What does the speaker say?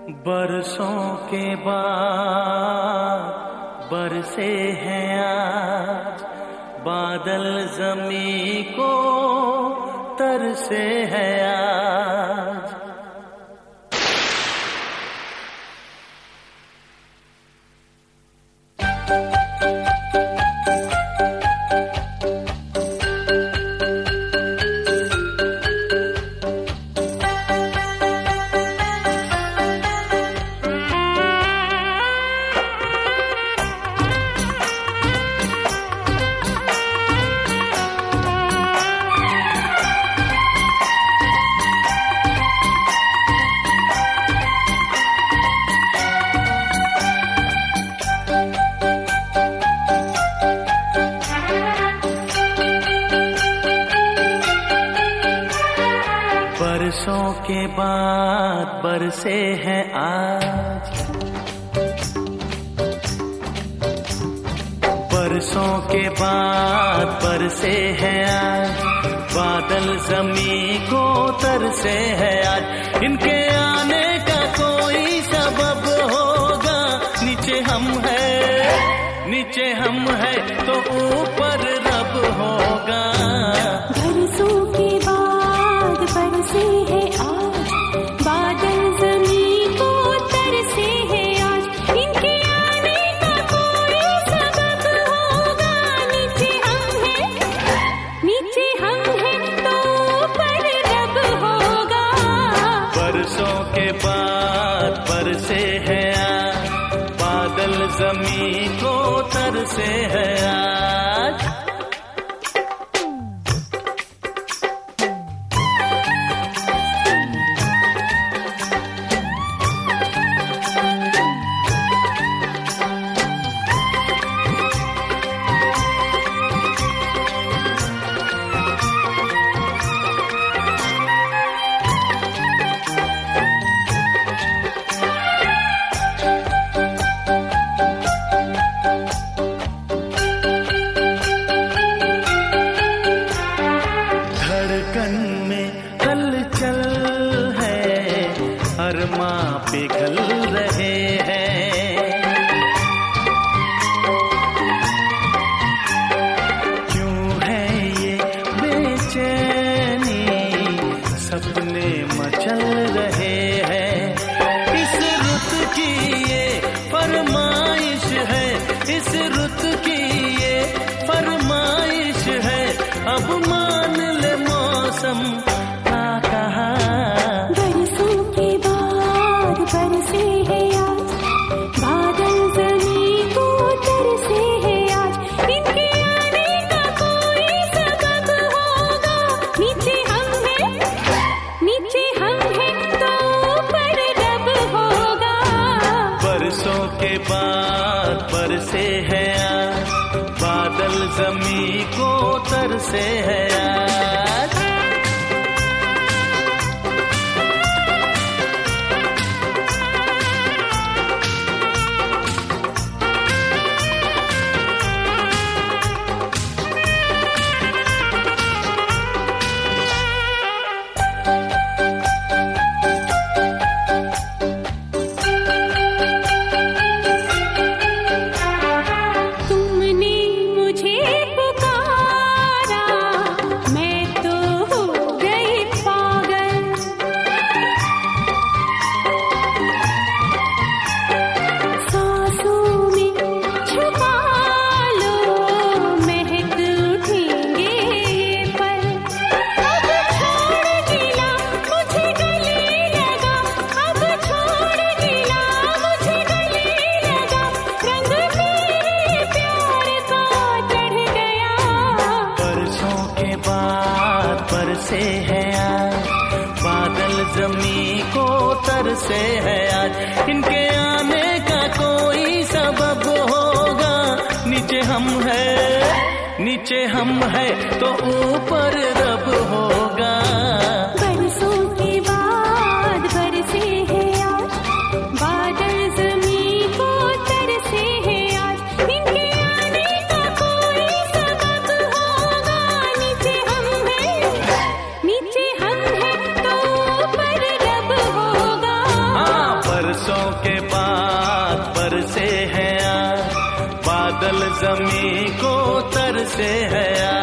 बरसों के बाद बरसे हैं आज, बादल ज़मीं को तरसे हैं आज। बरसों के बाद बरसे हैं आज, बरसों के बाद बरसे हैं आज, बादल ज़मीं को तरसे हैं आज। इनके आने का कोई सबब होगा, नीचे हम है तो ऊपर रब होगा। बरसों के बाद बरसे हैं आज, बादल ज़मीं को तरसे हैं आज। इनके आने का कोई सबब होगा, नीचे हम हैं तो ऊपर रब होगा। बरसों के बाद बरसे हैं आज, बादल ज़मीं को तरसे हैं आज। हलचल है, अरमां पिघल रहे हैं। क्यों है ये बेचैनी, सपने मचल रहे हैं। इस रुत की ये फरमाइश है, इस रुत की ये फरमाइश है। अब मान ले मौसम बरसे हैं आज, बादल ज़मीं को तरसे हैं आज। इनके आने का कोई सबब होगा, नीचे हम हैं तो ऊपर रब होगा। बरसों के बाद बरसे हैं आज, बादल ज़मीं को तरसे हैं आज। बरसे हैं आज, बादल ज़मीं को तरसे हैं आज। इनके आने का कोई सबब होगा, नीचे हम है तो ऊपर रब होगा। बरसों के बाद बरसे हैं आज, बादल ज़मीं को तरसे हैं आज। इनके आने का कोई सबब होगा, नीचे हम हैं तो ऊपर रब होगा। बरसों तरसे है आज।